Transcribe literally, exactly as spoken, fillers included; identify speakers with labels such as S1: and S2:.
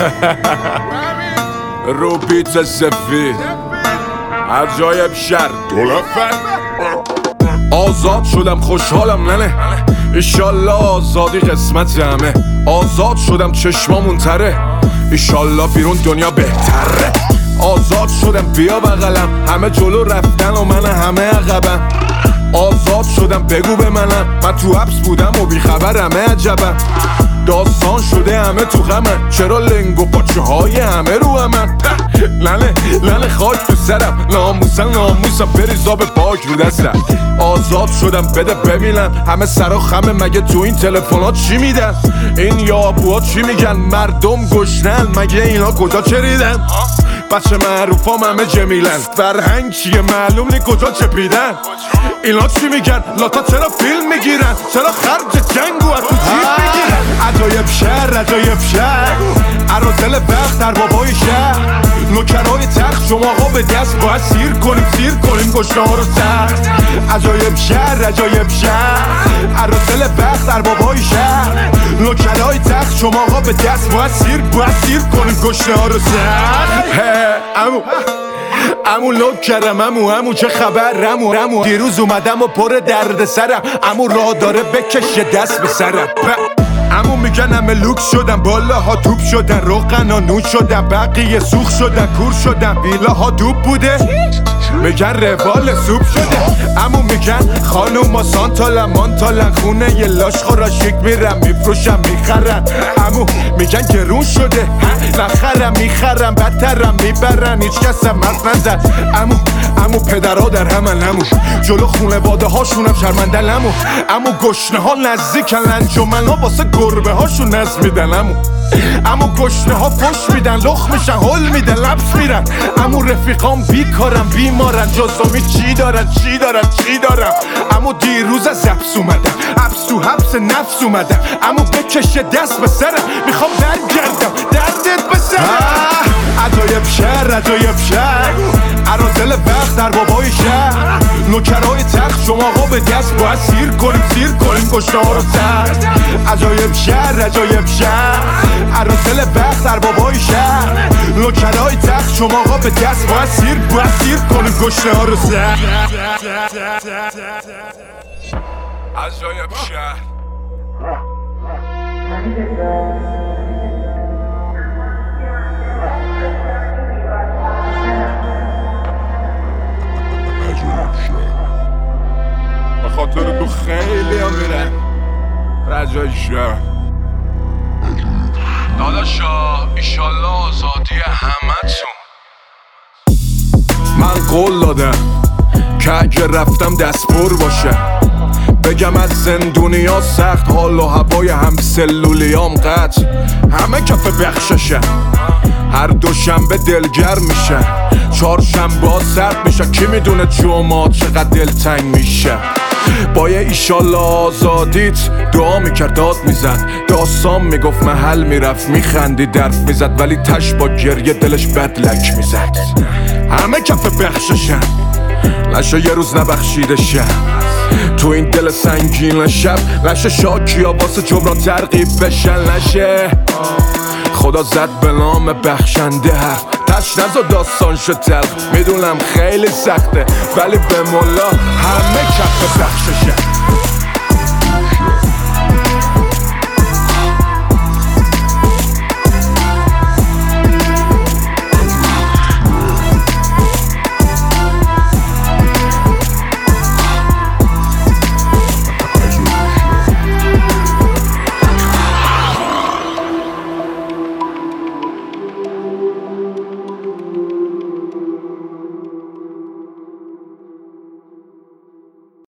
S1: رو بیت سفید عجایب شر دولفن آزاد شدم خوشحالم ننه ایشالله آزادی قسمت همه آزاد شدم چشمامون تره ایشالله بیرون دنیا بهتره آزاد شدم بیا بغلم همه جلو رفتن و من همه عقبم آزاد شدم بگو به منم من تو حبس بودم و بیخبرمه عجبم داستان شده همه تو غمن چرا لنگ و پاچه های همه رو همن لنه لنه خاک تو سرم ناموسم ناموسم بریزا به پاک رو دستم آزاد شدم بده ببینم همه سرا خمه مگه تو این تلفنات چی میدن این یابوها چی میگن مردم گشنن مگه اینا کجا چریدن بچه معروفام همه جمیلن فرهنگ چیه معلوم نی کجا چپیدن اینا چی میگن لاتا چرا فیلم میگیرن چرا خرج جنگو از تو جیب میگیرن عجایب شهر عجایب شهر عرازل وقت در بابای شهر نوکرهای تخت شما ها به دست باید سیر کنیم سیر کنیم گشنه ها رو سخت عجایب شهر عجایب شهر عرازل وقت در بابای شهر نوکرهای تخت شما ها به دست باید سیر باید سیر کنیم گشنه ها رو سخت امو امو لوک کردم امو امو چه خبر امو امو دیروز اومدم و پر درد سرم امو راه داره بکشه دست به سرم امو میگن همه لوک شدن بالاها توپ شدن روغنا نون شدن بقیه سوخ شدن کور شدن ویلاها دوب بوده میگن روال سوپ شده امو میگن خانوما سانتالن مانتالن خونه یه لاش خورا شک میرم میفروشم میخرن امو میگن گرون شده نخرم میخرم بدترم میبرن هیچ کس هم مرد نزد امو امو پدرها در همن امو جلو خونه واده هاشونم شرمندن امو امو گشنه ها نزدیکن لنجمن ها واسه گربه هاشون نز میدن امو امو گشنه ها فش میدن لخ میشن هل میدن لبس میرن امو رفیقام بیکارم بیمارن جزامی چی دارن چی دارن چی دارم امو دیروز از حبس اومدم حبس تو حبس نفس اومدم امو بکشه دست به سرم میخوام برگردم دردت به سرم عجایب شهر عجایب شهر عرازل وقت در بابای شهر نوکرهای تخت شما ها به دست باید سیر کنیم سیر کنیم گشنه ها رو سخت عجایب شهر عجایب شهر عرازل وقت در بابای شهر نوکرهای تخت شما ها به دست باید سیر باید سیر کنیم گشنه ها رو سخت عجایب شهر خاطر تو خیلی هم میرن رجای شهر داداشا ایشالله آزادی همتون من قول دادم که اگه رفتم دست پر باشه بگم از زندونیا سخت حال و هوای هم سلولیام قطع همه کف بخششن هر دوشنبه دلگرم میشه چهارشنبه ها سرد میشه کی میدونه جمعه چقدر دلتنگ میشه با یه ایشالله آزادیت دعا میکرد داد میزد داستان میگفت محل میرفت میخندی درف میزد ولی تش با گریه دلش بدلک میزد همه کف بخششن نشه یه روز نبخشیده شب تو این دل سنگین شب نشه شاکیا واسه جبران ترغیب بشن نشه خدا زد به نام بخشنده حرف تش نزا داستان شد تلخ میدونم خیلی سخته ولی به مولا همه کف